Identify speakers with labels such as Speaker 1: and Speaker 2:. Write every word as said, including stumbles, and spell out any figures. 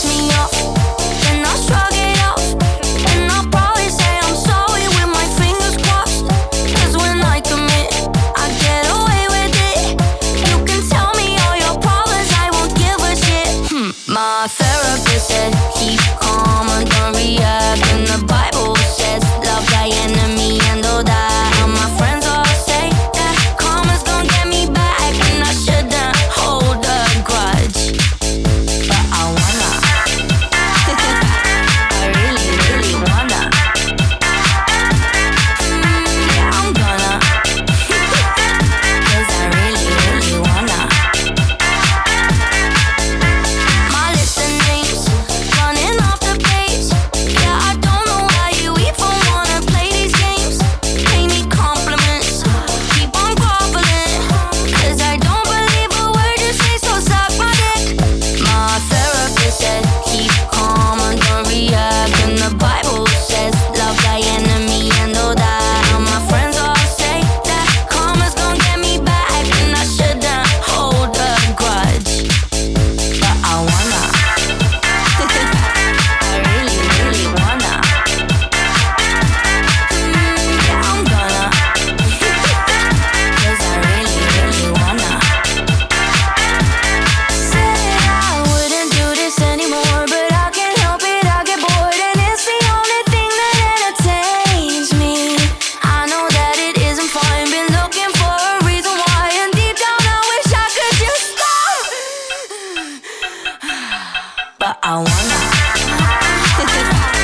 Speaker 1: me off, then I'll shrug it off, and I'll probably say I'm sorry with my fingers crossed. Cause when I commit, I get away with it. You can tell me all your problems, I won't give a shit. Hmm. My therapist said, keep calm and don't react. And the Bible says, love thy enemy and all that. And my friends all say that karma's gonna get me back, and I shouldn't hold a grudge, but I wanna. I really, really wanna. Mm, yeah, I'm gonna. Cause I really, really wanna. My list of names running off the page. Yeah, I don't know why you even wanna play these games. Pay me compliments, keep on groveling. Cause I don't believe a word you say, so suck my dick. My therapist said, keep calm and don't react. And the Bible says, love thy enemy and all that. And my friends all say that karma's gonna get me back, and I shouldn't hold a grudge, but I wanna. I really, really wanna. Mm, yeah, I'm gonna. Cause I really, really wanna. Said I wouldn't do this anymore, but I can't help it, I get bored, and it's the only thing that entertains me. I know that it isn't fine, been looking for a reason why, and deep down I wish I could just stop, but I wanna.